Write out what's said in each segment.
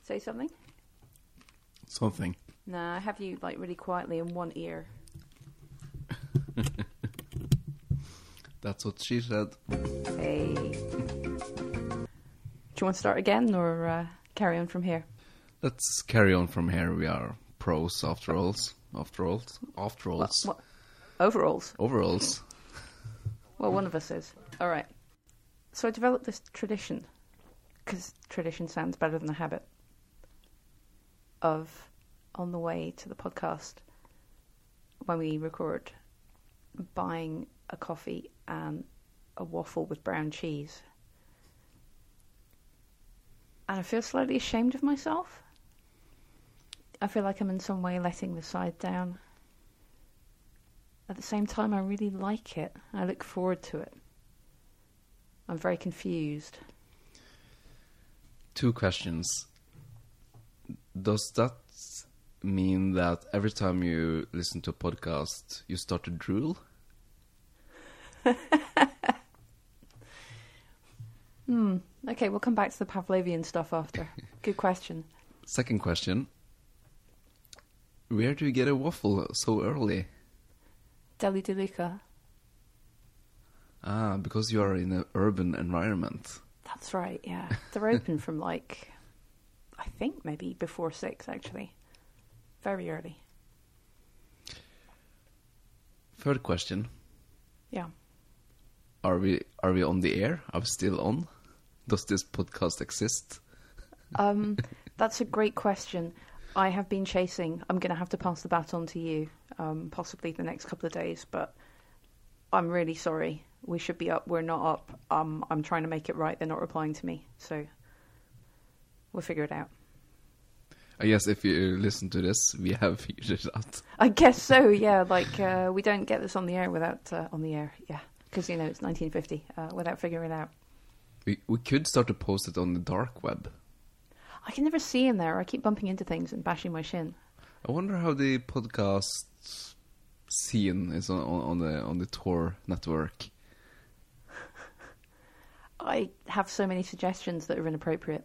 Say something? Something. Nah, I have you like really quietly in one ear. That's what she said. Hey. Do you want to start again or carry on from here? Let's carry on from here. We are pros after all. What? Overalls? Overalls. Well, one of us is. All right. So I developed this tradition, because tradition sounds better than a habit, of on the way to the podcast, when we record, buying a coffee and a waffle with brown cheese. And I feel slightly ashamed of myself. I feel like I'm in some way letting the side down. At the same time, I really like it. I look forward to it. I'm very confused. 2 questions. Does that mean that every time you listen to a podcast, you start to drool? Okay, we'll come back to the Pavlovian stuff after. Good question. Second question. Where do you get a waffle so early? Deli de Luca. Ah, because you are in an urban environment. That's right, yeah. They're open from like, I think maybe before 6 actually. Very early. Third question. Yeah. Are we on the air? Are we still on? Does this podcast exist? That's a great question. I have been chasing. I'm going to have to pass the baton to you, possibly the next couple of days, but I'm really sorry. We should be up. We're not up. I'm trying to make it right. They're not replying to me, so we'll figure it out. I guess if you listen to this, we have figured it out. I guess so, yeah. Like, we don't get this on the air without, on the air, yeah. Because, you know, it's 1950, without figuring it out. We could start to post it on the dark web. I can never see in there. I keep bumping into things and bashing my shin. I wonder how the podcast scene is on the Tor network. I have so many suggestions that are inappropriate.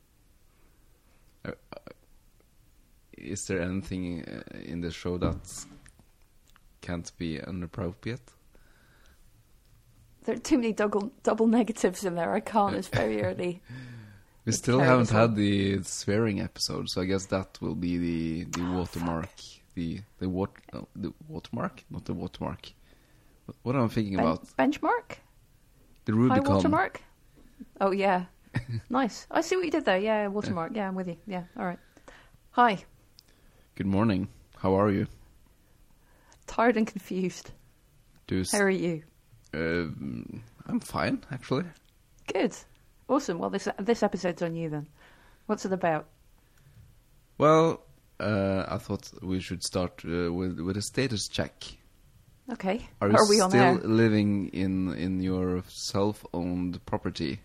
Is there anything in the show that can't be inappropriate? There are too many double negatives in there. I can't. It's very early. We still haven't had the swearing episode, so I guess that will be the watermark. The watermark? Not the watermark. What am I thinking about? Benchmark? The Rubicon. High watermark? Oh, yeah. Nice. I see what you did there. Yeah, watermark. Yeah, I'm with you. Yeah, all right. Hi. Good morning. How are you? Tired and confused. How are you? I'm fine, actually. Good. Awesome. Well, this episode's on you then. What's it about? Well, I thought we should start with a status check. Okay. Are you we on air? still living in your self-owned property?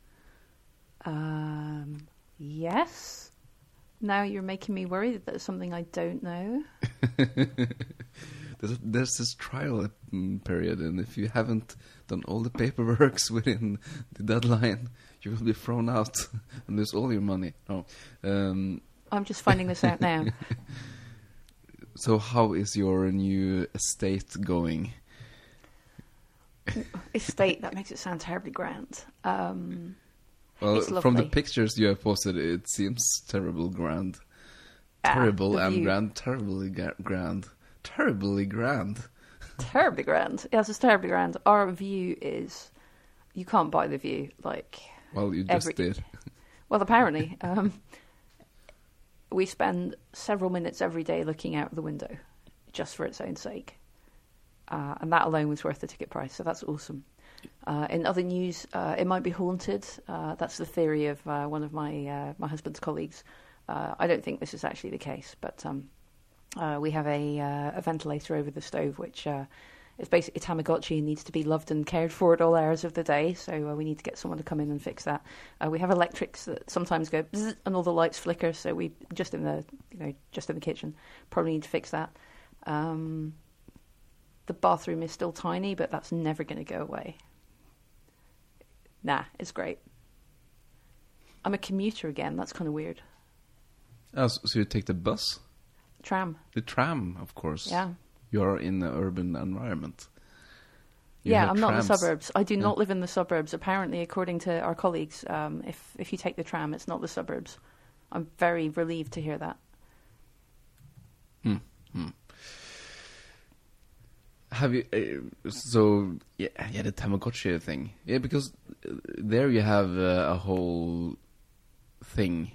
Yes. Now you're making me worried that there's something I don't know. There's this trial period, and if you haven't done all the paperwork within the deadline, you will be thrown out and lose all your money. No, I'm just finding this out now. So how is your new estate going? Estate, that makes it sound terribly grand. Well, from the pictures you have posted, it seems terribly grand. Terrible and grand. Terribly grand. Terribly grand. Terribly grand. Yes, it's terribly grand. Our view is... You can't buy the view, like... Well, you just did. Well, apparently. We spend several minutes every day looking out of the window, just for its own sake. And that alone was worth the ticket price, so that's awesome. In other news, it might be haunted. That's the theory of one of my husband's colleagues. I don't think this is actually the case, but we have a ventilator over the stove, which is basically a Tamagotchi and needs to be loved and cared for at all hours of the day. So we need to get someone to come in and fix that. We have electrics that sometimes go bzz and all the lights flicker. So we just in the kitchen probably need to fix that. The bathroom is still tiny, but that's never going to go away. Nah, it's great. I'm a commuter again. That's kind of weird. Oh, so you take the bus? Tram. The tram, of course. Yeah. You're in an urban environment. I'm not in the suburbs. I do not live in the suburbs. Apparently, according to our colleagues, if you take the tram, it's not the suburbs. I'm very relieved to hear that. Have you the Tamagotchi thing? Yeah, because there you have a whole thing.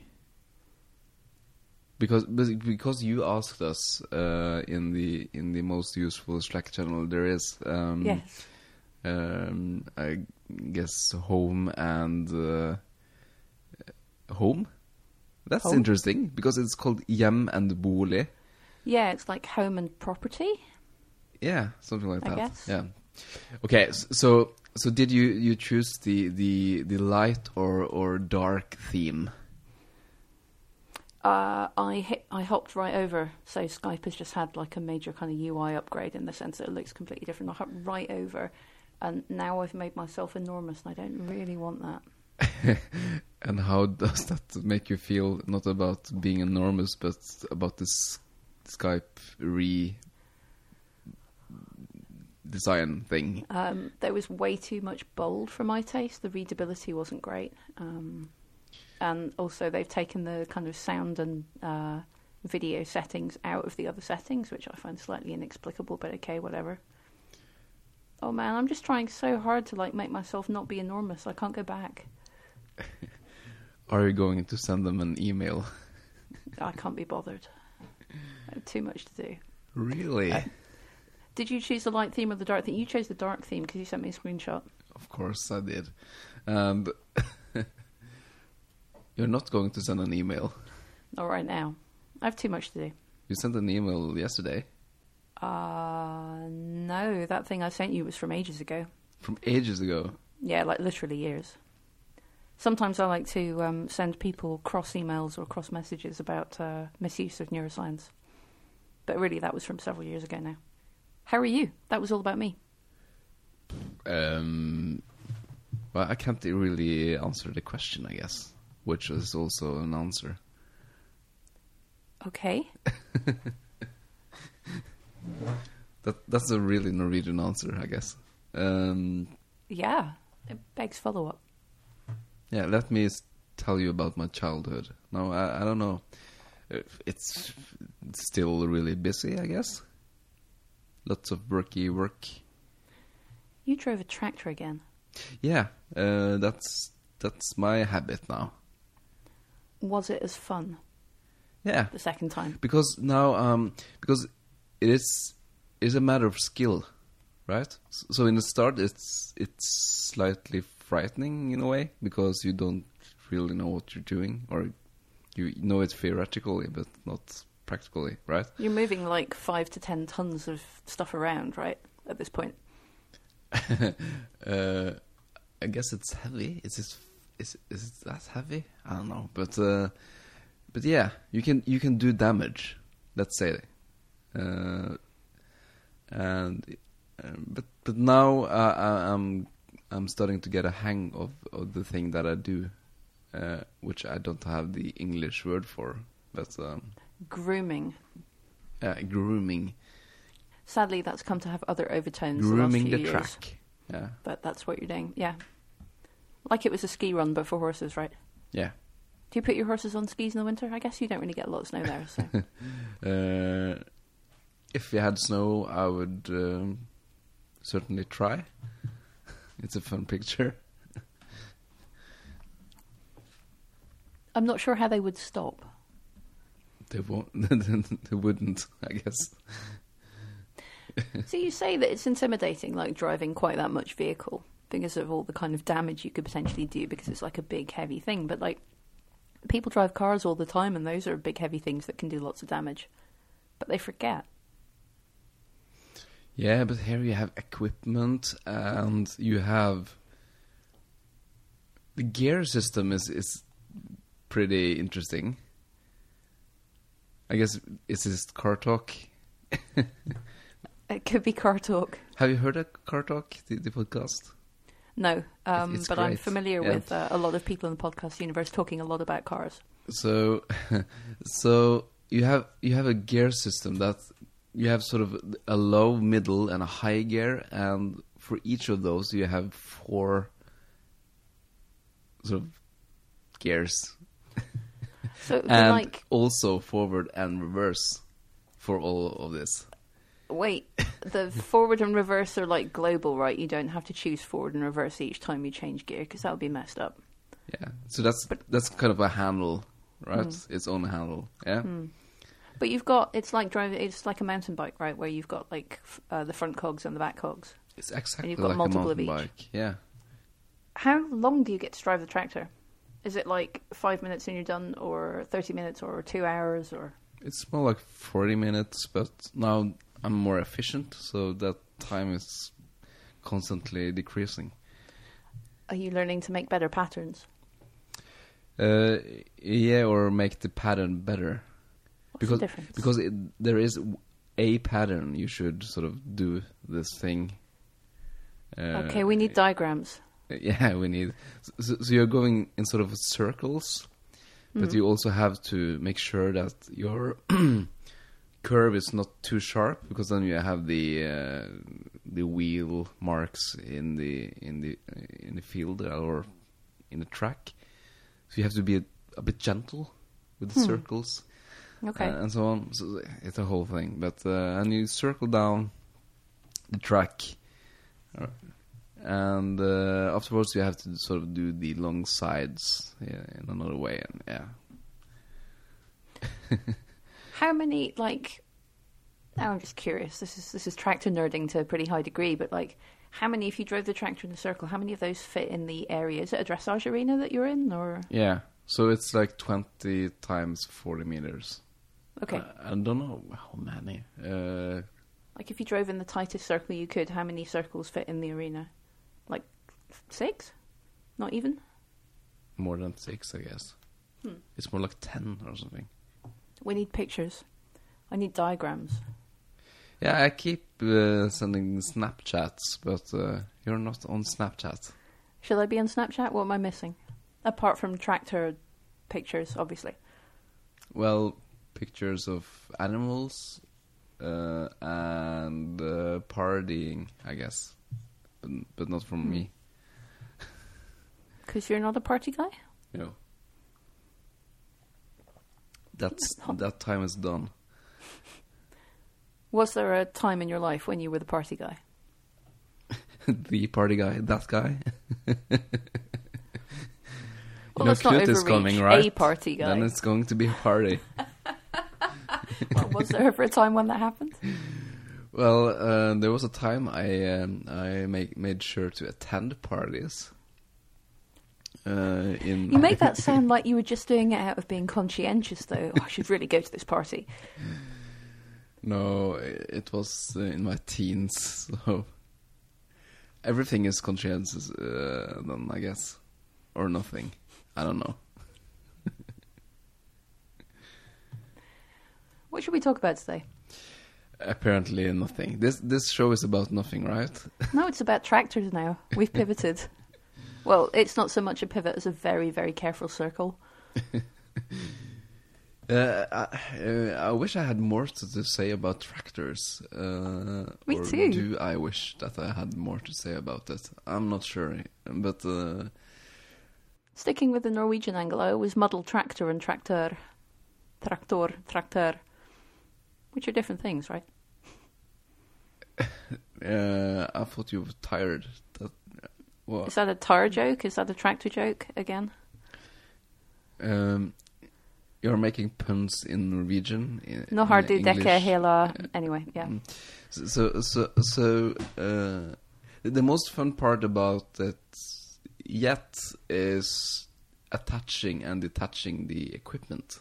Because you asked us in the most useful Slack channel there is. Yes. I guess home and home. That's home? Interesting because it's called hjem and bolig. Yeah, it's like home and property. Yeah, something like that. I guess. Yeah. Okay, so did you choose the light or dark theme? I hopped right over. So Skype has just had like a major kind of UI upgrade in the sense that it looks completely different. I hopped right over, and now I've made myself enormous, and I don't really want that. And how does that make you feel? Not about being enormous, but about this Skype design thing. There was way too much bold for my taste. The readability wasn't great. And also they've taken the kind of sound and video settings out of the other settings, which I find slightly inexplicable, but okay, whatever. Oh man, I'm just trying so hard to like make myself not be enormous. I can't go back. Are you going to send them an email? I can't be bothered. I have too much to do. Really? Did you choose the light theme or the dark theme? You chose the dark theme because you sent me a screenshot. Of course I did. And you're not going to send an email? Not right now. I have too much to do. You sent an email yesterday? No. That thing I sent you was from ages ago. From ages ago? Yeah, like literally years. Sometimes I like to send people cross emails or cross messages about misuse of neuroscience. But really, that was from several years ago now. How are you? That was all about me. Well, I can't really answer the question, I guess, which is also an answer. Okay. That's a really Norwegian answer, I guess. Yeah, it begs follow-up. Yeah, let me tell you about my childhood. No, I don't know. It's still really busy, I guess. Lots of work. You drove a tractor again. Yeah, that's my habit now. Was it as fun? Yeah. The second time? Because now, because it's a matter of skill, right? So in the start, it's slightly frightening in a way because you don't really know what you're doing, or you know it theoretically but not practically, right? You're moving like 5 to 10 tons of stuff around, right? At this point. I guess it's heavy. Is it that heavy? I don't know, but yeah, you can do damage. Let's say, but now I'm starting to get a hang of the thing that I do, which I don't have the English word for, but grooming. Grooming. Sadly, that's come to have other overtones. Grooming the the last few track. years. Yeah. But that's what you're doing. Yeah. Like it was a ski run, but for horses, right? Yeah. Do you put your horses on skis in the winter? I guess you don't really get a lot of snow there. So. If we had snow, I would certainly try. It's a fun picture. I'm not sure how they would stop. They won't. They wouldn't, I guess. So you say that it's intimidating, like driving quite that much vehicle because of all the kind of damage you could potentially do because it's like a big, heavy thing. But like, people drive cars all the time, and those are big, heavy things that can do lots of damage. But they forget. Yeah, but here you have equipment, and you have the gear system is pretty interesting. I guess it's just car talk. It could be car talk. Have you heard of Car Talk, the podcast? No, It's but I'm great. familiar Yeah. with a lot of people in the podcast universe talking a lot about cars. So, so you have a gear system that you have sort of a low, middle, and a high gear, and for each of those you have 4 sort of gears, So it'd be and like, also forward and reverse for all of this. wait, the forward and reverse are like global, right? You don't have to choose forward and reverse each time you change gear, because that would be messed up. Yeah, so that's kind of a handle, right? Its own handle. Yeah. But you've got, it's like a mountain bike, right? Where you've got like the front cogs and the back cogs. It's exactly you've got like a multiple mountain of each. bike. Yeah. How long do you get to drive the tractor? Is it like 5 minutes and you're done, or 30 minutes, or 2 hours, or? It's more like 40 minutes, but now I'm more efficient, so that time is constantly decreasing. Are you learning to make better patterns? Yeah, or make the pattern better. What's the difference? Because there is a pattern you should sort of do this thing. Okay, we need diagrams. Yeah, we need. So you're going in sort of circles, but you also have to make sure that your curve is not too sharp, because then you have the wheel marks in the field or in the track. So you have to be a bit gentle with the circles, Okay. and so on. So it's a whole thing. But and you circle down the track. And afterwards, you have to sort of do the long sides in another way, and yeah. How many, like, now I'm just curious, this is tractor nerding to a pretty high degree, but like, how many, if you drove the tractor in a circle, how many of those fit in the area? Is it a dressage arena that you're in, or? Yeah, so it's like 20 times 40 meters. Okay. I don't know how many. Like, if you drove in the tightest circle you could, how many circles fit in the arena? Like 6? Not even? More than 6, I guess. It's more like 10 or something. We need pictures. I need diagrams. Yeah, I keep sending Snapchats, but you're not on Snapchat. Should I be on Snapchat? What am I missing? Apart from tractor pictures, obviously. Well, pictures of animals and partying, I guess. But not from me. Because you're not a party guy? You know. That time is done. Was there a time in your life when you were the party guy? The party guy, that guy. Well, let's not Knut is overreach. coming, right? A party guy. Then it's going to be a party. Well, was there ever a time when that happened? Well, there was a time I made sure to attend parties. You make that sound like you were just doing it out of being conscientious, though. Oh, I should really go to this party. No, it was in my teens, so everything is conscientious, then I guess, or nothing. I don't know. What should we talk about today? Apparently nothing. This show is about nothing, right? No, it's about tractors now. We've pivoted. Well, it's not so much a pivot as a very, very careful circle. I wish I had more to say about tractors. Me or too. Do I wish that I had more to say about it? I'm not sure, but Sticking with the Norwegian angle, I always muddle tractor and tractor. Tractor. Which are different things, right? I thought you were tired. What? Is that a tire joke? Is that a tractor joke again? You're making puns in Norwegian. No har du English. dekket hela... Anyway, yeah. So the most fun part about it yet is attaching and detaching the equipment.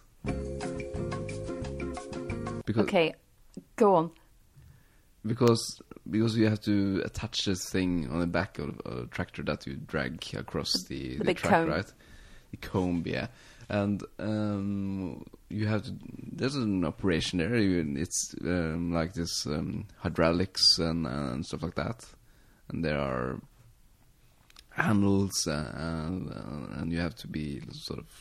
Because, Okay, go on. Because you have to attach this thing on the back of a tractor that you drag across the big track, comb. right? The comb, yeah. And you have to. There's an operation there. It's like this hydraulics and stuff like that. And there are handles, and you have to be sort of,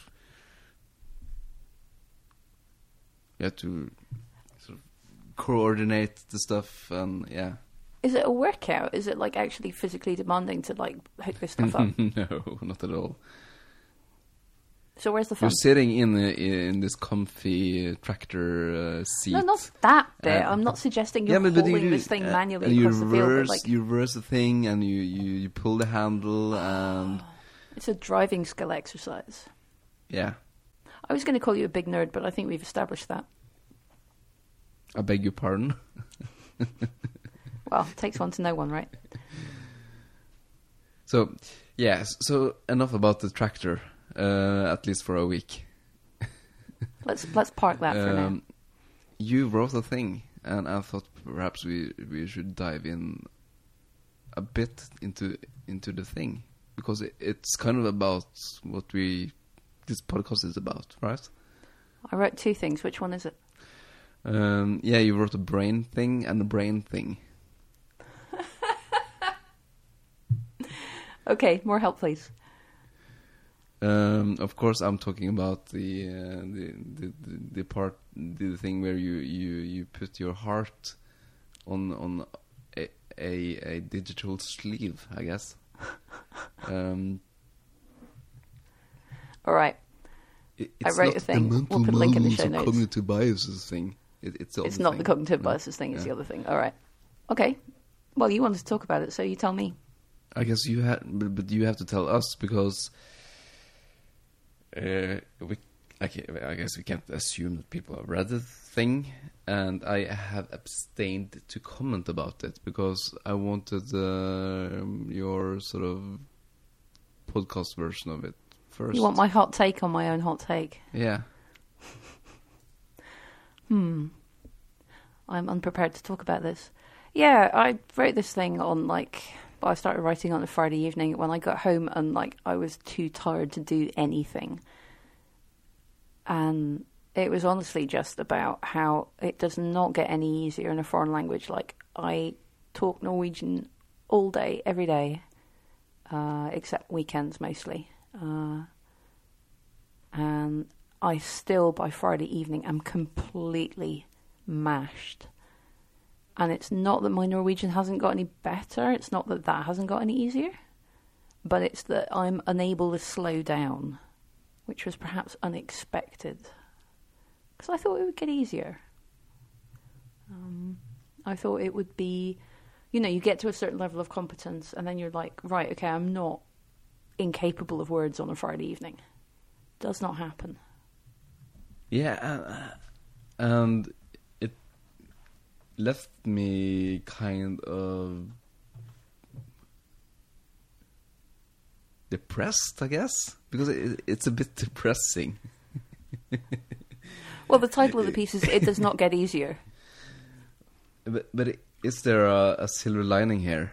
you have to sort of coordinate the stuff, and yeah. Is it a workout? Is it like actually physically demanding to like hook this stuff up? No, not at all. So where's the fun? You're sitting in this comfy tractor seat. No, not that bit. I'm not suggesting you're holding this thing manually across the field. But like, you reverse the thing, and you pull the handle, and it's a driving skill exercise. Yeah. I was going to call you a big nerd, but I think we've established that. I beg your pardon. Well, it takes one to know one, right? So, yes. So enough about the tractor. At least for a week. Let's park that for now. You wrote a thing, and I thought perhaps we should dive in a bit into the thing, because it's kind of about what this podcast is about, right? I wrote two things. Which one is it? Yeah, you wrote a brain thing and a brain thing. Okay, more help, please. Of course, I'm talking about the thing where you put your heart on a digital sleeve, I guess. All right. I wrote a thing. We'll put a link in the show notes. Cognitive biases thing. It's not the cognitive biases thing. It's the other thing. All right. Okay. Well, you wanted to talk about it, so you tell me. I guess you had, but you have to tell us, because. I guess we can't assume that people have read the thing, and I have abstained to comment about it because I wanted your sort of podcast version of it first. You want my hot take on my own hot take? Yeah. I'm unprepared to talk about this. Yeah, I wrote this thing on I started writing on a Friday evening when I got home, and I was too tired to do anything. And it was honestly just about how it does not get any easier in a foreign language. I talk Norwegian all day, every day, except weekends mostly. And I still, by Friday evening, am completely mashed. And it's not that my Norwegian hasn't got any better. It's not that hasn't got any easier. But it's that I'm unable to slow down, which was perhaps unexpected. Because I thought it would get easier. I thought it would be, you get to a certain level of competence, and then you're like, right, okay, I'm not incapable of words on a Friday evening. Does not happen. Yeah, and left me kind of depressed, I guess, because it's a bit depressing. Well, the title of the piece is "It Does Not Get Easier." But is there a silver lining here?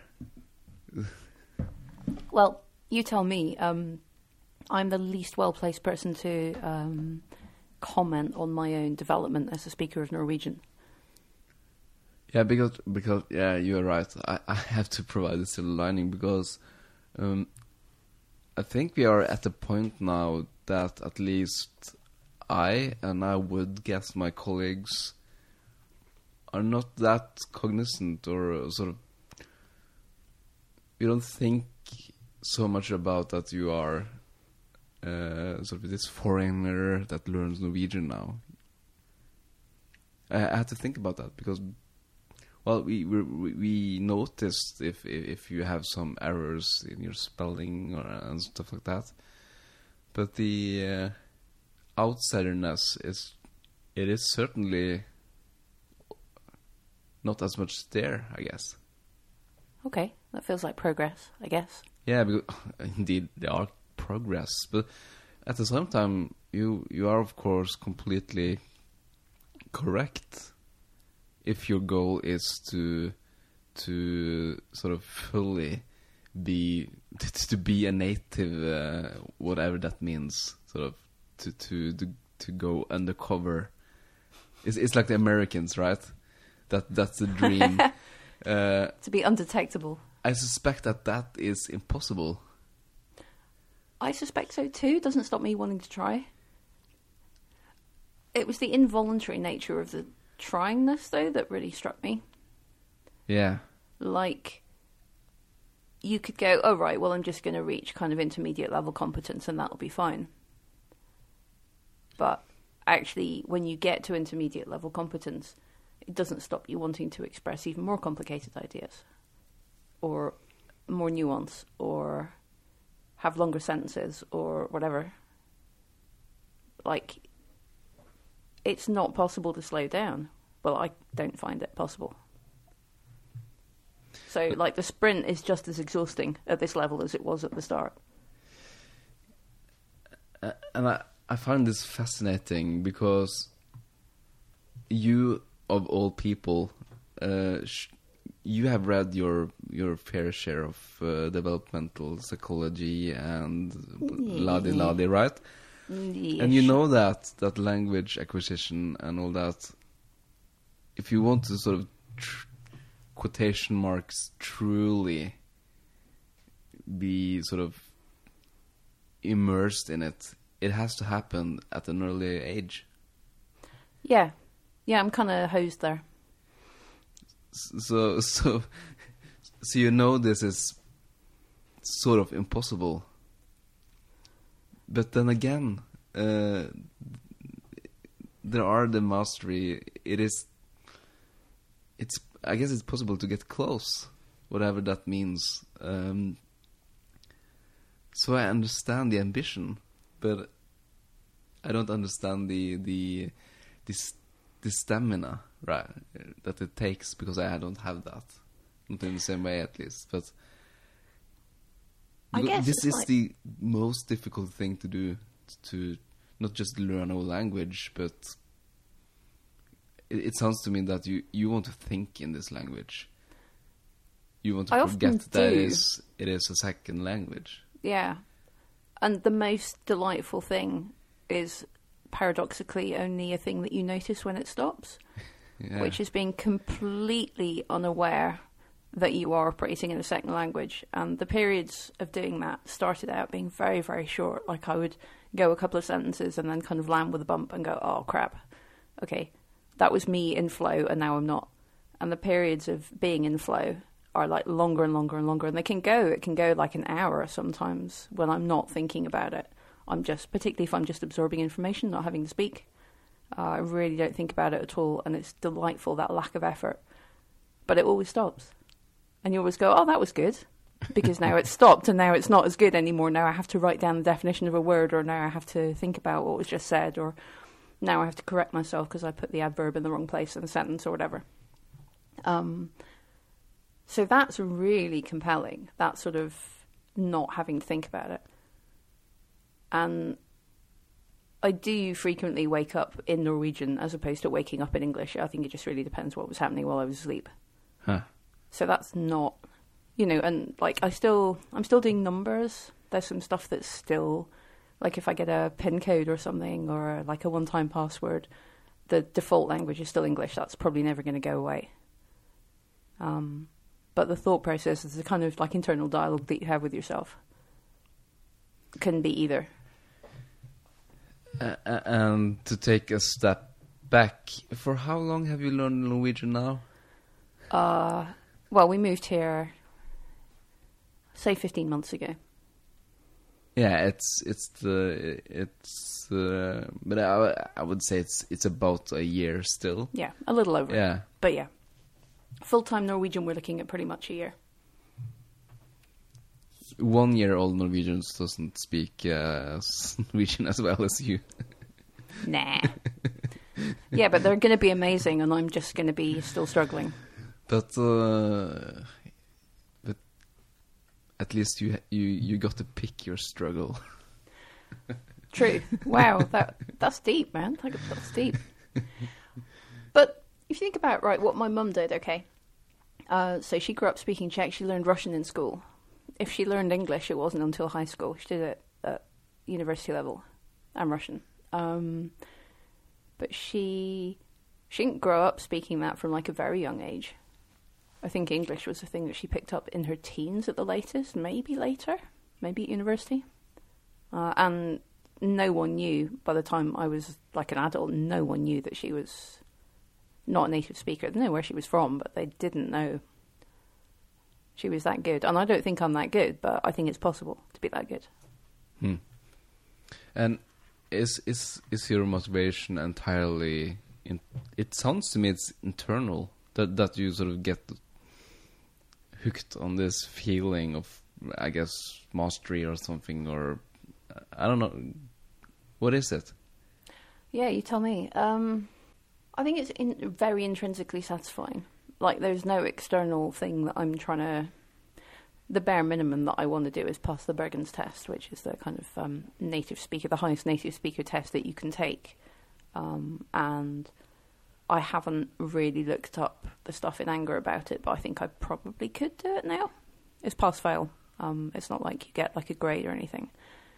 Well, you tell me. I'm the least well-placed person to comment on my own development as a speaker of Norwegian. Yeah, because yeah, you're right. I have to provide a silver lining because I think we are at the point now that at least I would guess my colleagues are not that cognizant, or sort of, you don't think so much about that you are sort of this foreigner that learns Norwegian now. I had to think about that because, well, we noticed if you have some errors in your spelling and stuff like that, but the outsiderness is certainly not as much there, I guess. Okay, that feels like progress, I guess. Yeah, because indeed there are progress, but at the same time, you are of course completely correct if your goal is to sort of fully be a native, whatever that means, sort of to go undercover. It's like the Americans, right? That's the dream. To be undetectable. I suspect that is impossible I suspect so too. Doesn't stop me wanting to try. It was the involuntary nature of the tryingness, though, that really struck me. Yeah. Like, you could go, oh, right, well, I'm just going to reach kind of intermediate level competence and that'll be fine. But actually, when you get to intermediate level competence, it doesn't stop you wanting to express even more complicated ideas, or more nuance, or have longer sentences, or whatever. Like, it's not possible to slow down. Well, I don't find it possible. So, like, the sprint is just as exhausting at this level as it was at the start. And I find this fascinating because you, of all people, you have read your fair share of developmental psychology and la-di-la-di, right? Yeah, And you know that language acquisition and all that, if you want to sort of quotation marks truly be sort of immersed in it, it has to happen at an early age. Yeah, I'm kind of hosed there. So you know this is sort of impossible. But then again, there are the mastery. I guess it's possible to get close, whatever that means. So I understand the ambition, but I don't understand the stamina, right, that it takes, because I don't have that, not in the same way at least. But I guess this is like the most difficult thing to do, to not just learn a language, but it sounds to me that you want to think in this language. You want to forget that it is a second language. Yeah. And the most delightful thing is paradoxically only a thing that you notice when it stops, Yeah. which is being completely unaware that you are operating in a second language. And the periods of doing that started out being very, very short. Like, I would go a couple of sentences and then kind of land with a bump and go, oh, crap. Okay, that was me in flow and now I'm not. And the periods of being in flow are like longer and longer and longer. And it can go like an hour sometimes when I'm not thinking about it. I'm just, particularly if I'm just absorbing information, not having to speak. I really don't think about it at all. And it's delightful, that lack of effort. But it always stops. And you always go, oh, that was good. Because now it's stopped and now it's not as good anymore. Now I have to write down the definition of a word, or now I have to think about what was just said, or now I have to correct myself because I put the adverb in the wrong place in the sentence or whatever. So that's really compelling, that sort of not having to think about it. And I do frequently wake up in Norwegian as opposed to waking up in English. I think it just really depends what was happening while I was asleep. Huh. So that's not, and like I'm still doing numbers. There's some stuff that's still, like if I get a PIN code or something, or like a one-time password, the default language is still English. That's probably never going to go away. But the thought process is the kind of like internal dialogue that you have with yourself. Can be either. And to take a step back, for how long have you learned Norwegian now? Well, we moved here, say 15 months ago. Yeah, but I would say it's about a year still. Yeah, a little over. Yeah. But yeah, full-time Norwegian, we're looking at pretty much a year. 1-year-old Norwegians doesn't speak Norwegian as well as you. Nah. Yeah, but they're going to be amazing, and I'm just going to be still struggling. But at least you got to pick your struggle. True. Wow, that's deep, man. That's deep. But if you think about, right, what my mum did, okay. So she grew up speaking Czech. She learned Russian in school. If she learned English, it wasn't until high school. She did it at university level. I'm Russian. But she didn't grow up speaking that from like a very young age. I think English was a thing that she picked up in her teens at the latest, maybe later, maybe at university. And no one knew, by the time I was like an adult, no one knew that she was not a native speaker. They knew where she was from, but they didn't know she was that good. And I don't think I'm that good, but I think it's possible to be that good. And is your motivation entirely... it sounds to me it's internal, that you sort of get hooked on this feeling of, I guess, mastery or something, or I don't know. What is it? Yeah, you tell me. I think it's very intrinsically satisfying. Like, there's no external thing that I'm trying to... The bare minimum that I want to do is pass the Bergen's test, which is the kind of native speaker, the highest native speaker test that you can take. And I haven't really looked up the stuff in Anger about it, but I think I probably could do it now. It's pass-fail. It's not like you get like a grade or anything.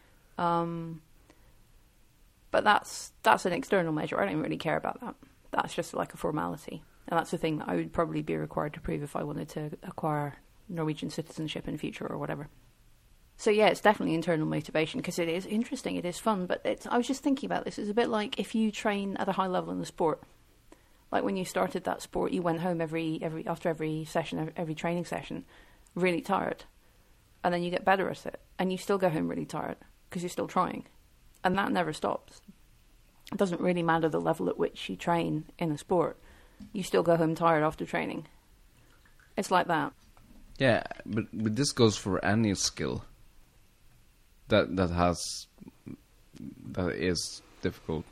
But that's an external measure. I don't really care about that. That's just like a formality. And that's the thing that I would probably be required to prove if I wanted to acquire Norwegian citizenship in future or whatever. So yeah, it's definitely internal motivation, because it is interesting, it is fun, but I was just thinking about this. It's a bit like if you train at a high level in the sport. Like when you started that sport, you went home after every session, every training session, really tired. And then you get better at it. And you still go home really tired because you're still trying. And that never stops. It doesn't really matter the level at which you train in a sport. You still go home tired after training. It's like that. Yeah, but this goes for any skill that is difficult.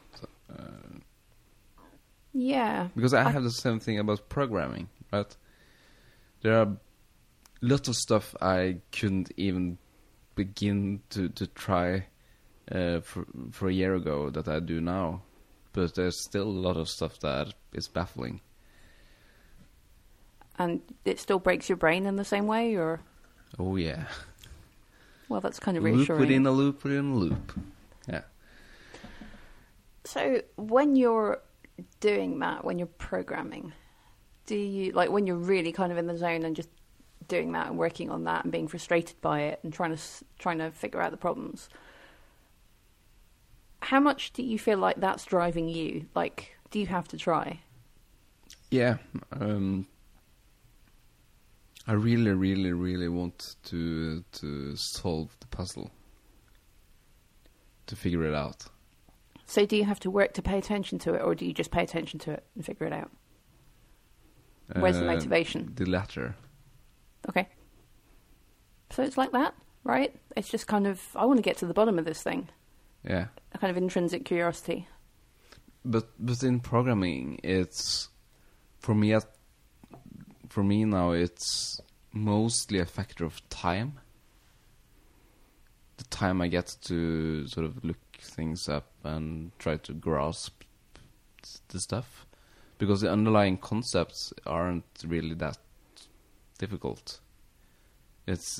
Yeah. Because I have the same thing about programming, right? There are lots of stuff I couldn't even begin to try for a year ago that I do now. But there's still a lot of stuff that is baffling. And it still breaks your brain in the same way, or? Oh, yeah. Well, that's kind of reassuring. Loop within a loop within a loop. Yeah. So when you're doing that, when you're programming, do you, like when you're really kind of in the zone and just doing that and working on that and being frustrated by it and trying to figure out the problems, how much do you feel like that's driving you? Like, do you have to try? Yeah. I really, really, really want to solve the puzzle, to figure it out. So do you have to work to pay attention to it, or do you just pay attention to it and figure it out? Where's the motivation? The latter. Okay. So it's like that, right? It's just kind of, I want to get to the bottom of this thing. Yeah. A kind of intrinsic curiosity. But in programming, it's for me now, it's mostly a factor of time. The time I get to sort of look things up and try to grasp the stuff, because the underlying concepts aren't really that difficult. It's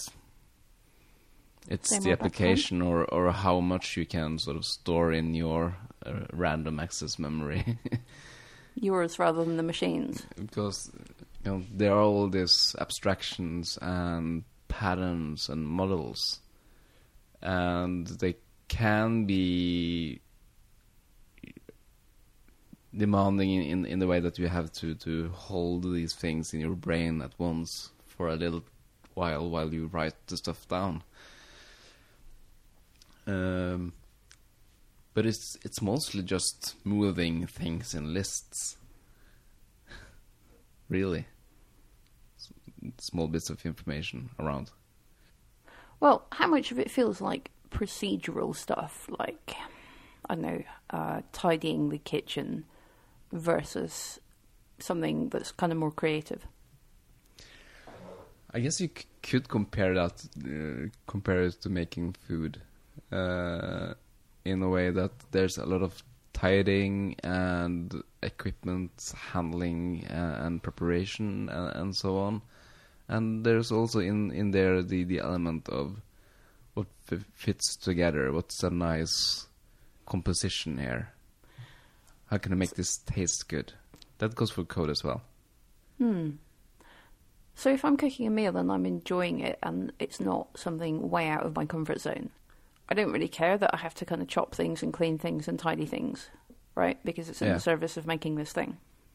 the application or how much you can sort of store in your random access memory. Yours rather than the machines. Because there are all these abstractions and patterns and models, and they can be demanding in the way that you have to hold these things in your brain at once for a little while you write the stuff down. But it's mostly just moving things in lists. Really. Small bits of information around. Well, how much of it feels like procedural stuff, like, I don't know, tidying the kitchen versus something that's kind of more creative? I guess you could compare it to making food, in a way that there's a lot of tidying and equipment handling and preparation and so on. And there's also in there the element of what fits together. What's a nice composition here? How can I make this taste good? That goes for code as well. So if I'm cooking a meal and I'm enjoying it and it's not something way out of my comfort zone, I don't really care that I have to kind of chop things and clean things and tidy things, right? Because it's in Yeah. the service of making this thing.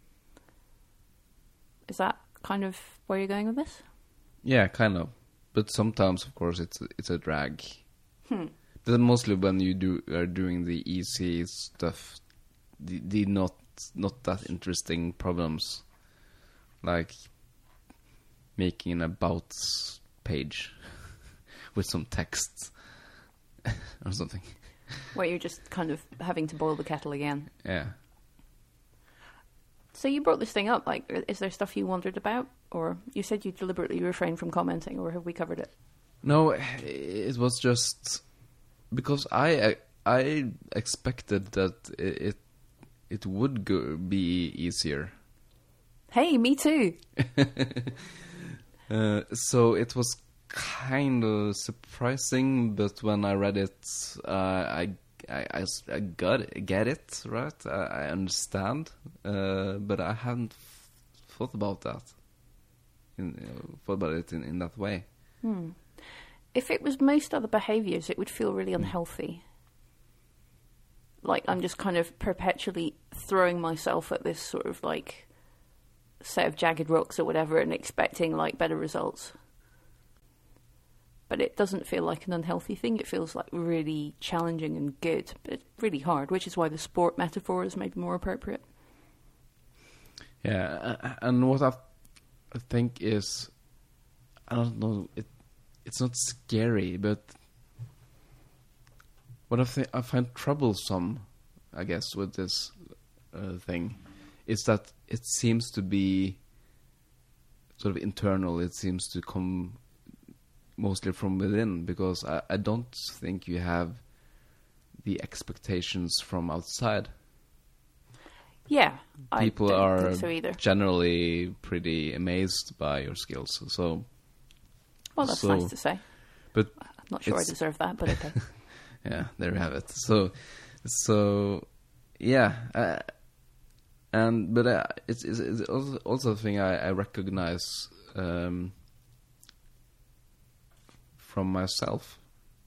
Is that kind of where you're going with this? Yeah, kind of. But sometimes, of course, it's a drag. Hmm. But mostly when you are doing the easy stuff, the not that interesting problems, like making an about page with some text or something. Where you're just kind of having to boil the kettle again. Yeah. So you brought this thing up, like, is there stuff you wondered about? Or you said you deliberately refrained from commenting, or have we covered it? No, it was just because I expected that it would be easier. Hey, me too! So it was kind of surprising, but when I read it, I get it, right? I understand, but I hadn't thought about that. Thought about it in that way. If it was most other behaviours, it would feel really unhealthy. Like I'm just kind of perpetually throwing myself at this sort of like set of jagged rocks or whatever and expecting like better results. But it doesn't feel like an unhealthy thing. It feels like really challenging and good, but really hard, which is why the sport metaphor is maybe more appropriate. Yeah, and what I think is, I don't know, it's not scary, but what I find troublesome, I guess, with this thing, is that it seems to be sort of internal. It seems to come mostly from within, because I don't think you have the expectations from outside. Yeah, People I don't are think so either. generally pretty amazed by your skills. So, Well, that's nice to say. But I'm not sure I it's- deserve that, but okay. yeah, there you have it. So yeah, but it's also a thing I recognize from myself.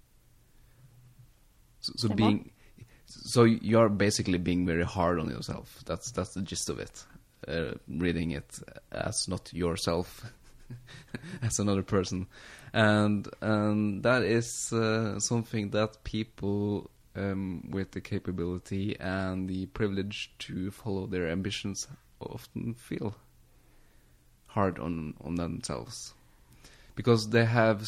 So Say being. more? So you're basically being very hard on yourself. That's the gist of it. Reading it as not yourself, as another person, and that is something that people with the capability and the privilege to follow their ambitions often feel hard on themselves, because they have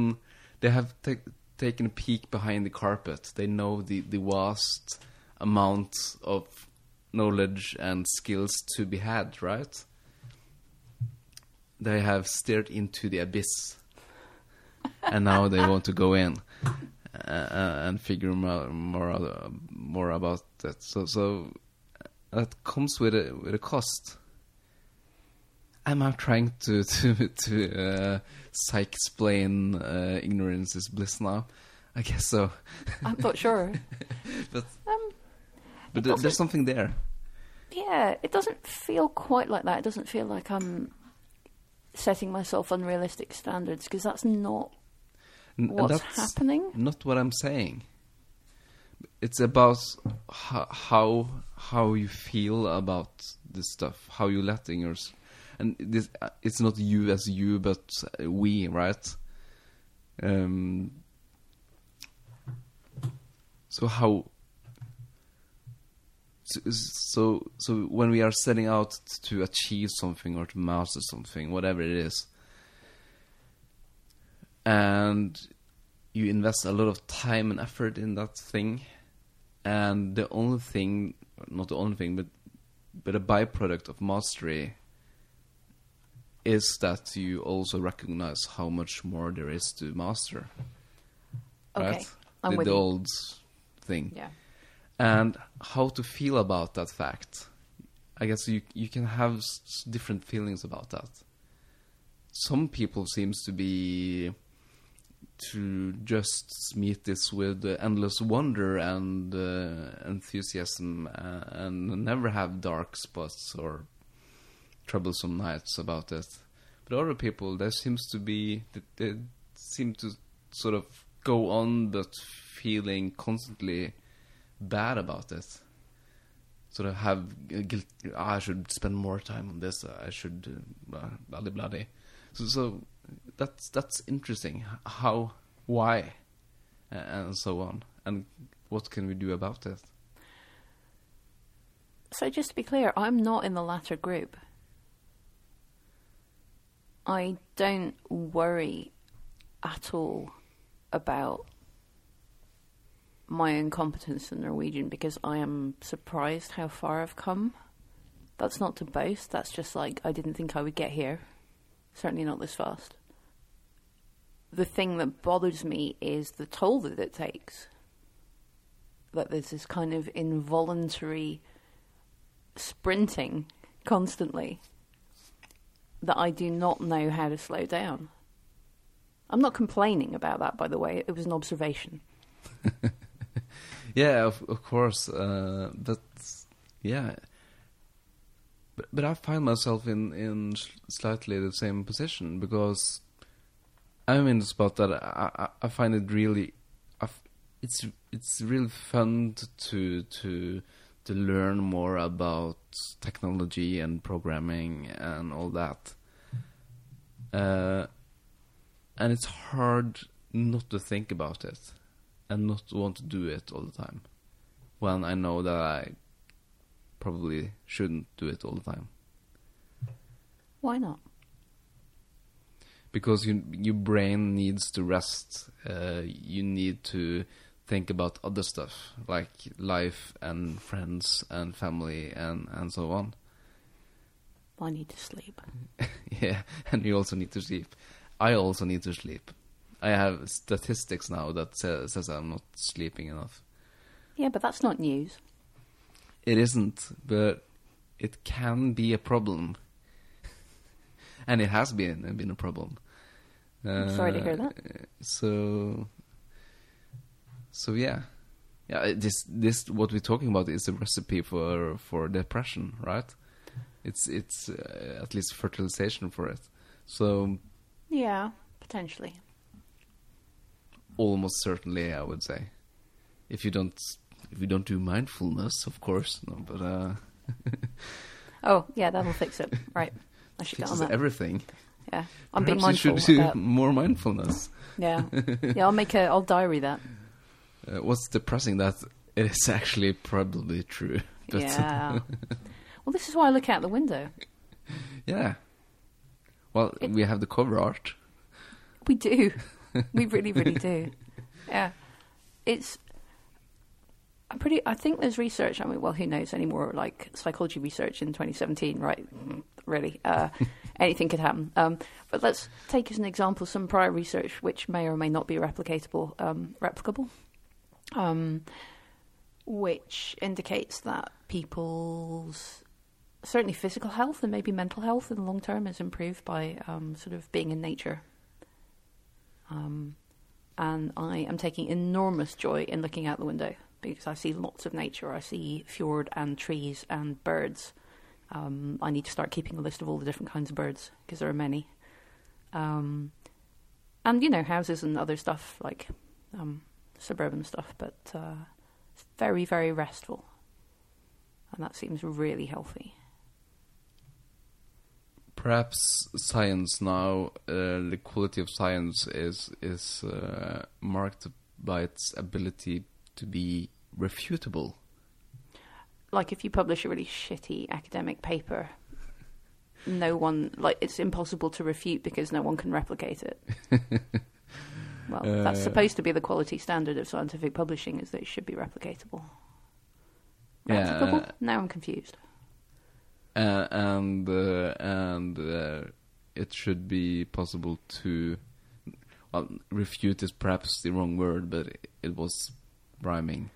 taken a peek behind the carpet. They know the vast amount of knowledge and skills to be had, right? They have stared into the abyss, and now they want to go in and figure more about that. So that comes with a cost. Am I trying to psych-explain ignorance is bliss now? I guess so. I'm not sure. But doesn't- there's something there. Yeah, it doesn't feel quite like that. It doesn't feel like I'm setting myself unrealistic standards, because that's not And what's that's happening. not what I'm saying. It's about how you feel about this stuff, how you letting yours. And this, it's not you as you, but we, right? So how? So when we are setting out to achieve something or to master something, whatever it is, and you invest a lot of time and effort in that thing, and the only thing, not the only thing, but a byproduct of mastery is that you also recognize how much more there is to master. Okay, Right? I'm with the you. old thing. Yeah. And how to feel about that fact. I guess you can have different feelings about that. Some people seems to just meet this with endless wonder and enthusiasm, and never have dark spots or troublesome nights about it. But other people, they seem to sort of go on but feeling constantly bad about it. Sort of have guilt. I should spend more time on this. I should bloody bloody. So that's interesting. How, why, and so on. And what can we do about it? So just to be clear, I'm not in the latter group. I don't worry at all about my incompetence in Norwegian because I am surprised how far I've come. That's not to boast, that's just like, I didn't think I would get here. Certainly not this fast. The thing that bothers me is the toll that it takes. That there's this kind of involuntary sprinting constantly that I do not know how to slow down. I'm not complaining about that, by the way. It was an observation. Yeah, of course. That's yeah. But I find myself in slightly the same position because I'm in the spot that I find it really, it's really fun to learn more about technology and programming and all that. And it's hard not to think about it and not want to do it all the time when I know that I probably shouldn't do it all the time. Why not? Because your brain needs to rest. You need to think about other stuff like life and friends and family and so on. I need to sleep. Yeah, and you also need to sleep. I also need to sleep. I have statistics now that says I'm not sleeping enough. Yeah, but that's not news. It isn't, but it can be a problem. And it has been a problem. I'm sorry to hear that. So yeah. Yeah, this what we're talking about is a recipe for depression, right? It's at least fertilization for it. So yeah, potentially. Almost certainly, I would say. If you don't do mindfulness, of course, no. But oh yeah, that'll fix it. Right, I should get on that. Everything. Yeah, I'm being Perhaps mindful. You should do about... more mindfulness. Yeah, yeah. I'll diary that. What's depressing that it is actually probably true. But yeah. Well, this is why I look out the window. Yeah. Well, we have the cover art. We do. We really, really do. Yeah. I think there's research, I mean, well, who knows anymore, like psychology research in 2017, right? Really. Anything could happen. But let's take as an example some prior research which may or may not be replicable, which indicates that people's certainly physical health and maybe mental health in the long term is improved by sort of being in nature. And I am taking enormous joy in looking out the window because I see lots of nature. I see fjord and trees and birds. I need to start keeping a list of all the different kinds of birds because there are many. And, you know, houses and other stuff like suburban stuff, but it's very, very restful. And that seems really healthy. Perhaps science now, the quality of science is marked by its ability to be refutable. Like if you publish a really shitty academic paper, no one, like, it's impossible to refute because no one can replicate it. Well, that's supposed to be the quality standard of scientific publishing, is that it should be replicatable. Replicable? Now I'm confused. And it should be possible to... Well, refute is perhaps the wrong word, but it was rhyming.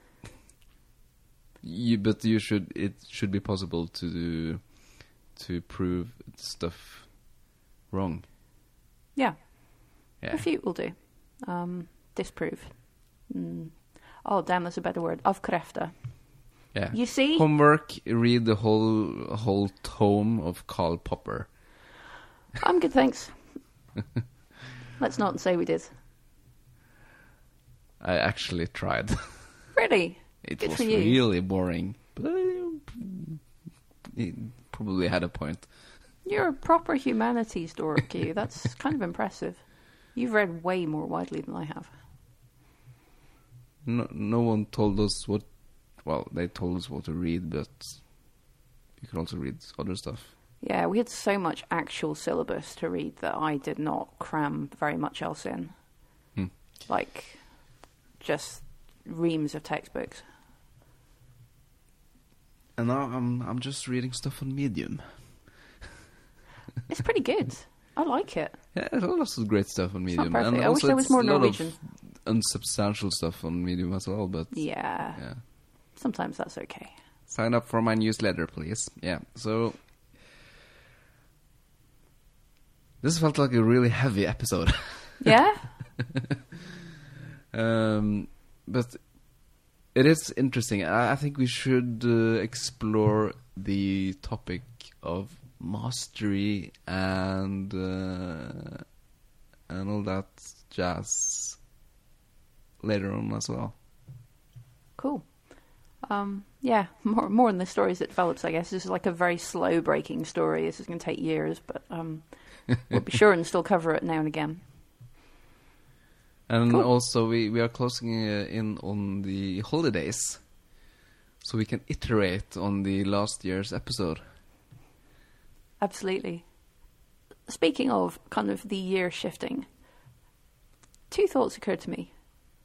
It should be possible to prove stuff wrong. Yeah. Yeah. Refute will do. Disprove. Oh, damn, that's a better word. Avkräfta. Yeah. You see? Homework, read the whole tome of Karl Popper. I'm good, thanks. Let's not say we did. I actually tried. Really? It Good was for you. really boring. But it probably had a point. You're a proper humanities dork, you. That's kind of impressive. You've read way more widely than I have. No one told us what... Well, they told us what to read, but you could also read other stuff. Yeah, we had so much actual syllabus to read that I did not cram very much else in. Like, just reams of textbooks. And now I'm just reading stuff on Medium. It's pretty good. I like it. Yeah, there's lots of great stuff on It's not Medium. perfect. And I wish also there was it's more a lot Norwegian. of unsubstantial stuff on Medium as well, but... Yeah. Yeah. Sometimes that's okay. Sign up for my newsletter, please. Yeah, so... This felt like a really heavy episode. Yeah? But it is interesting. I think we should explore the topic of mastery and all that jazz later on as well. Cool. Yeah, more in the story as it develops, I guess. This is like a very slow breaking story. This is going to take years, but we'll be sure and still cover it now and again. And Cool. also we are closing in on the holidays, so we can iterate on the last year's episode. Absolutely. Speaking of kind of the year shifting, 2 thoughts occurred to me.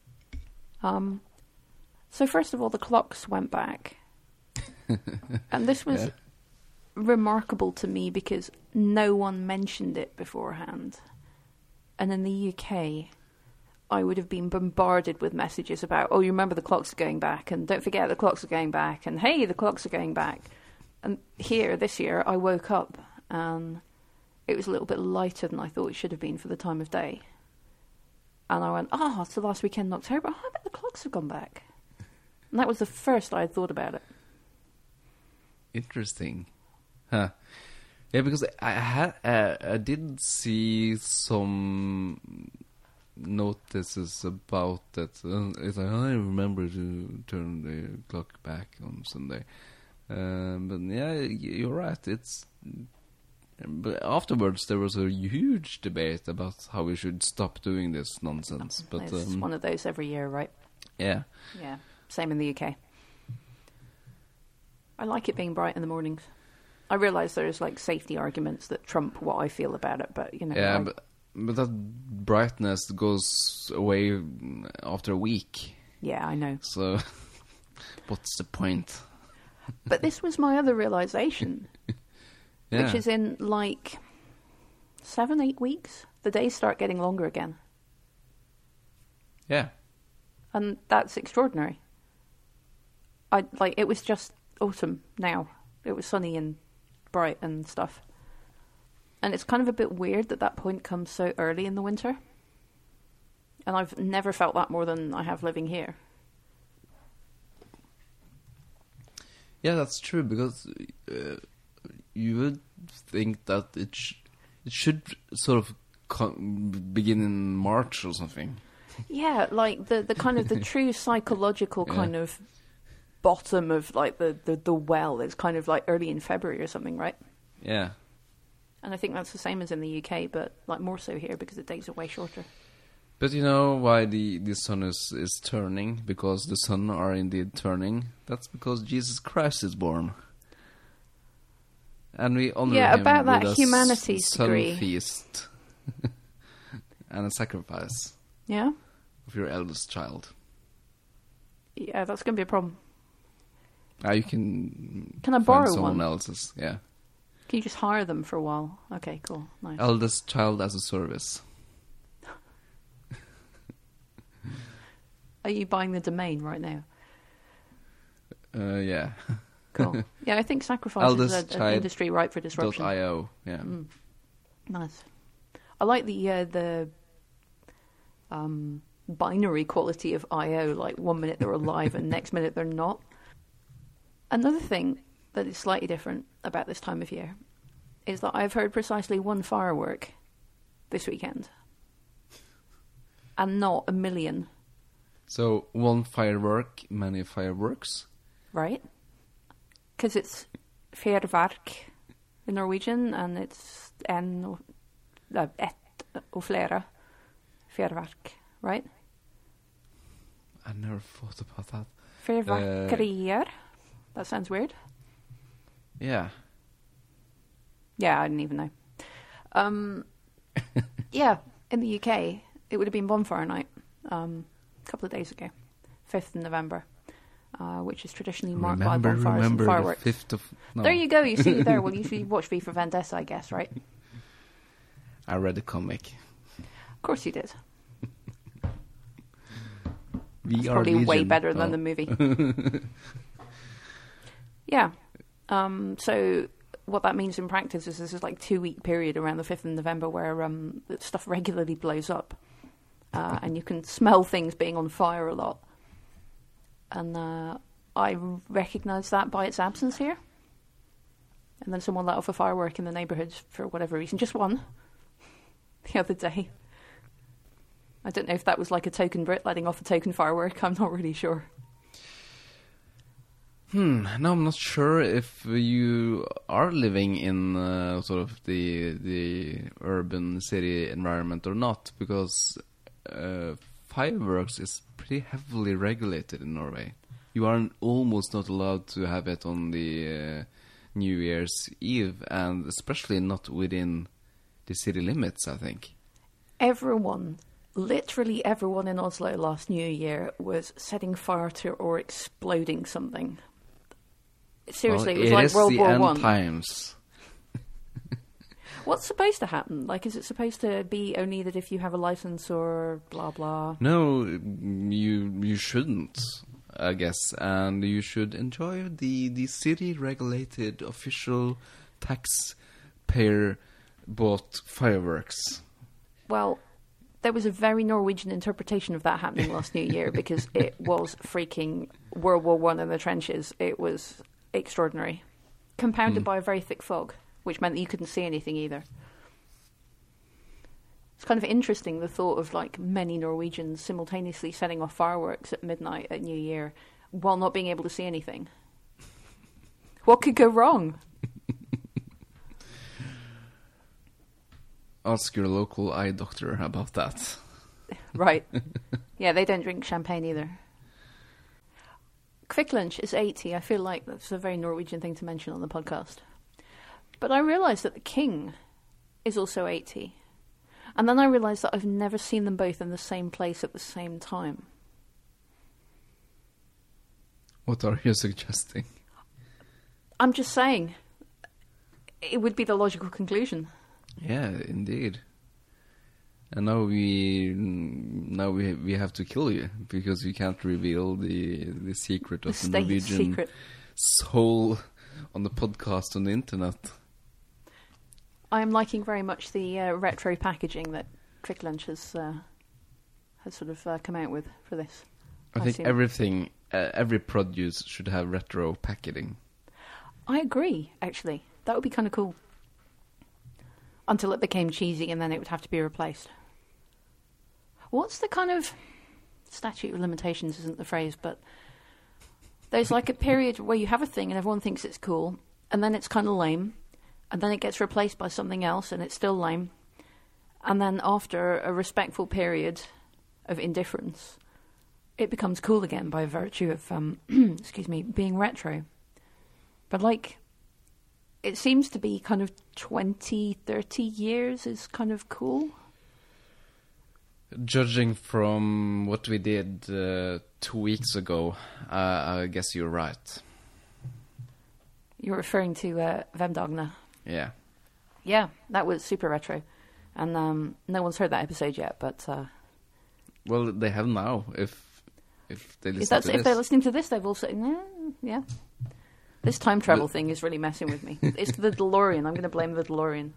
So first of all, the clocks went back. And this was Yeah. remarkable to me because no one mentioned it beforehand. And in the UK, I would have been bombarded with messages about, oh, you remember the clocks are going back, and don't forget the clocks are going back, and hey, the clocks are going back. And here, this year, I woke up and it was a little bit lighter than I thought it should have been for the time of day. And I went, oh, it's the last weekend in October. Oh, I bet the clocks have gone back. And that was the first I had thought about it. Interesting. Huh. Yeah, because I did see some notices about that. It's like, I remember to turn the clock back on Sunday. But yeah, you're right. But afterwards there was a huge debate about how we should stop doing this nonsense. But It's one of those every year, right? yeah, Yeah, same in the UK. I like it being bright in the mornings. I realise there's like safety arguments that trump what I feel about it, but you know. yeah, but that brightness goes away after a week. Yeah, I know. So what's the point? But this was my other realisation, Yeah. which is in like 7-8 weeks, the days start getting longer again. Yeah. And that's extraordinary. It was just autumn now. It was sunny and bright and stuff. And it's kind of a bit weird that point comes so early in the winter. And I've never felt that more than I have living here. Yeah, that's true, because you would think that it should sort of begin in March or something. Yeah, like the kind of the true psychological Yeah. kind of bottom of like the well is kind of like early in February or something, right? Yeah. And I think that's the same as in the UK, but like more so here because the days are way shorter. But you know why the sun is turning? Because the sun are indeed turning. That's because Jesus Christ is born. And we honor him about that with a humanities sun degree. feast. And a sacrifice Yeah? of your eldest child. Yeah, that's going to be a problem. You can Can I find borrow someone one? else's. Yeah. Can you just hire them for a while? Okay, cool. Nice. Eldest child as a service. Are you buying the domain right now? Yeah. Cool. Yeah, I think sacrifice is an industry ripe for disruption. .io. Yeah. Nice. I like the binary quality of IO, like 1 minute they're alive and next minute they're not. Another thing that is slightly different about this time of year is that I've heard precisely one firework this weekend. And not a million. So one firework, many fireworks. Right? Because it's fjärrverk in Norwegian, and it's ett och flera fjärrverk, right? I never thought about that. Fyrverkerier. That sounds weird. Yeah. Yeah, I didn't even know. Yeah, in the UK, it would have been Bonfire Night a couple of days ago, 5th of November, which is traditionally marked by bonfires and fireworks. The 5th of... No. There you go, you see there. Well, you should watch V for Vendetta, I guess, right? I read the comic. Of course you did. It's probably way better than the movie. Yeah. So what that means in practice is this is like 2-week period around the 5th of November where stuff regularly blows up. And you can smell things being on fire a lot. And I recognise that by its absence here. And then someone let off a firework in the neighbourhood for whatever reason. Just one. The other day. I don't know if that was like a token Brit letting off a token firework. I'm not really sure. No, I'm not sure if you are living in sort of the urban city environment or not, because fireworks is pretty heavily regulated in Norway. You are almost not allowed to have it on the New Year's Eve, and especially not within the city limits, I think. Literally everyone in Oslo last New Year was setting fire to or exploding something. Seriously, it was like World War I. Times. What's supposed to happen? Like, is it supposed to be only that if you have a license or blah blah? No, you shouldn't, I guess, and you should enjoy the city-regulated official taxpayer-bought fireworks. Well, there was a very Norwegian interpretation of that happening last New Year because it was freaking World War I in the trenches. It was extraordinary. Compounded by a very thick fog, which meant that you couldn't see anything either. It's kind of interesting, the thought of like many Norwegians simultaneously setting off fireworks at midnight at New Year while not being able to see anything. What could go wrong? Ask your local eye doctor about that. Right. Yeah, they don't drink champagne either. Kvikk is 80. I feel like that's a very Norwegian thing to mention on the podcast. But I realised that the king is also 80. And then I realised that I've never seen them both in the same place at the same time. What are you suggesting? I'm just saying. It would be the logical conclusion. Yeah, indeed. And now we have to kill you because you can't reveal the secret of the Norwegian secret. soul on the podcast on the internet. I am liking very much the retro packaging that Kvikk has sort of come out with for this. I think everything, every produce should have retro packaging. I agree, actually. That would be kind of cool. Until it became cheesy and then it would have to be replaced. What's the kind of... statute of limitations isn't the phrase, but... there's like a period where you have a thing and everyone thinks it's cool, and then it's kind of lame, and then it gets replaced by something else and it's still lame. And then after a respectful period of indifference, it becomes cool again by virtue of, being retro. But like... it seems to be kind of 20, 30 years is kind of cool. Judging from what we did 2 weeks ago, I guess you're right. You're referring to Vemdagna. Yeah. Yeah, that was super retro. And no one's heard that episode yet, but... well, they have now, if they listen to this. If they're listening to this, they've also... yeah. This time travel thing is really messing with me. It's the DeLorean. I'm going to blame the DeLorean.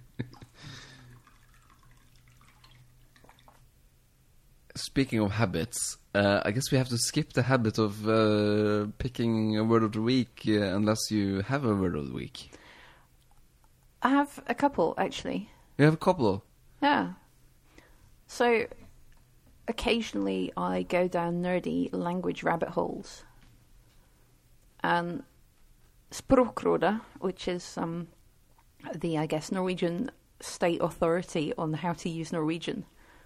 Speaking of habits, I guess we have to skip the habit of picking a word of the week unless you have a word of the week. I have a couple, actually. You have a couple? Yeah. So, occasionally I go down nerdy language rabbit holes. And Språkrådet, which is the, I guess, Norwegian state authority on how to use Norwegian,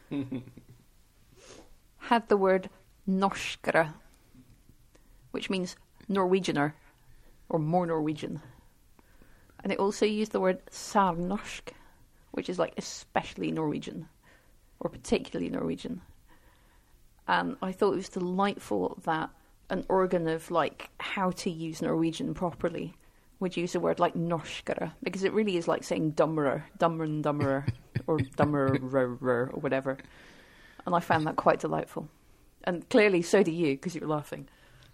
had the word norskere, which means Norwegianer, or more Norwegian. And it also used the word særnorsk, which is like especially Norwegian, or particularly Norwegian. And I thought it was delightful that an organ of like how to use Norwegian properly would use a word like norskere, because it really is like saying dummerer, dummer and dummerer, or dummerer, or whatever. And I found that quite delightful. And clearly so do you, because you were laughing.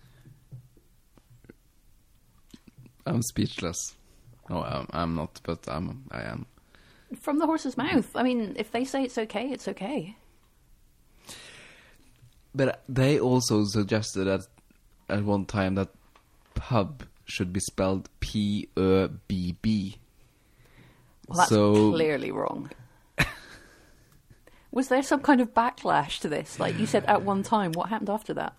I'm speechless. No, I'm not, but I am. From the horse's mouth. I mean, if they say it's okay, it's okay. But they also suggested at one time that pub should be spelled P-Ö-B-B. Well, that's clearly wrong. Was there some kind of backlash to this? Like you said at one time, what happened after that?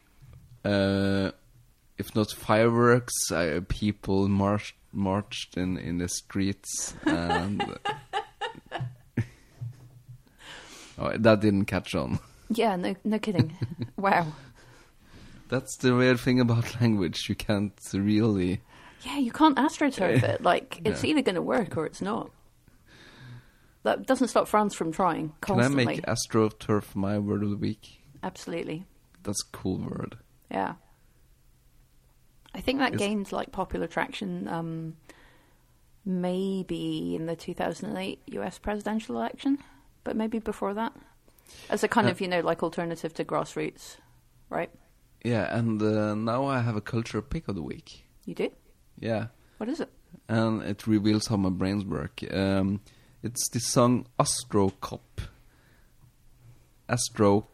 If not fireworks, people marched in the streets, and that didn't catch on. Yeah, no kidding. Wow. That's the weird thing about language. You can't really... Yeah, you can't astroturf it. Like, it's either going to work or it's not. That doesn't stop France from trying constantly. Can I make astroturf my word of the week? Absolutely. That's a cool word. Yeah. I think that gained, like, popular traction maybe in the 2008 US presidential election, but maybe before that. As a kind of, like alternative to grassroots, right? Yeah, and now I have a culture pick of the week. You do? Yeah. What is it? And it reveals how my brains work. It's the song Astro Cop. Astro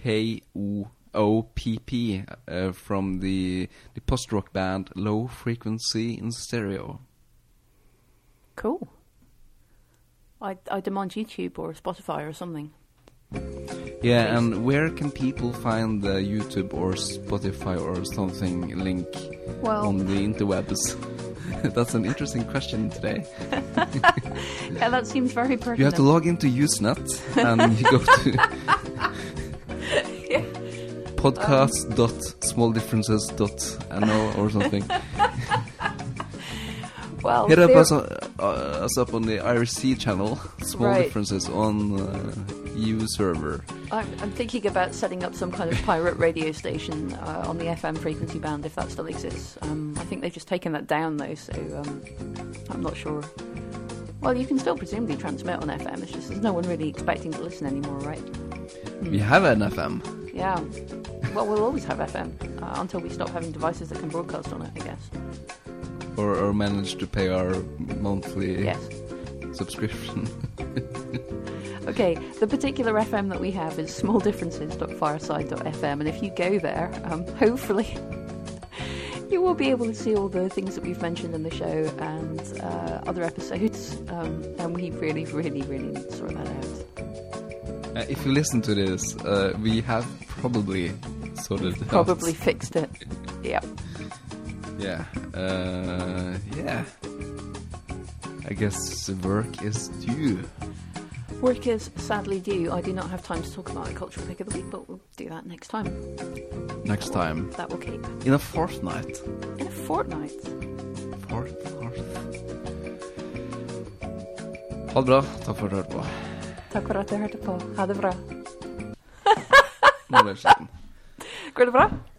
K-O-O-P-P from the post-rock band Low Frequency in Stereo. Cool. I demand YouTube or Spotify or something. Yeah, please. And where can people find the YouTube or Spotify or something link on the interwebs? That's an interesting question today. Yeah, that seems very pertinent. You have to log into Usenet and you go to podcast.smalldifferences.no or something. Well, hit up us up on the IRC channel, Small Differences on EU server. I'm thinking about setting up some kind of pirate radio station on the FM frequency band, if that still exists. I think they've just taken that down, though, so I'm not sure. Well, you can still presumably transmit on FM, it's just there's no one really expecting to listen anymore, right? We have an FM. Yeah. Well, we'll always have FM, until we stop having devices that can broadcast on it, I guess. Or manage to pay our monthly subscription. Okay, the particular FM that we have is smalldifferences.fireside.fm, and if you go there, hopefully you will be able to see all the things that we've mentioned in the show and other episodes, and we really, really, really need to sort that out. If you listen to this, we have probably sorted it out. Probably fixed it. Yeah. Yeah. Yeah. I guess work is due. Work is sadly due. I do not have time to talk about the cultural pick of the week, but we'll do that next time. Next time. That will keep. In a fortnight. In a fortnight? Fourth. Ha det bra. Takk for at du hørte på. Takk for at du hørte på. Ha det bra. Nå ble det skjedd. Går det bra?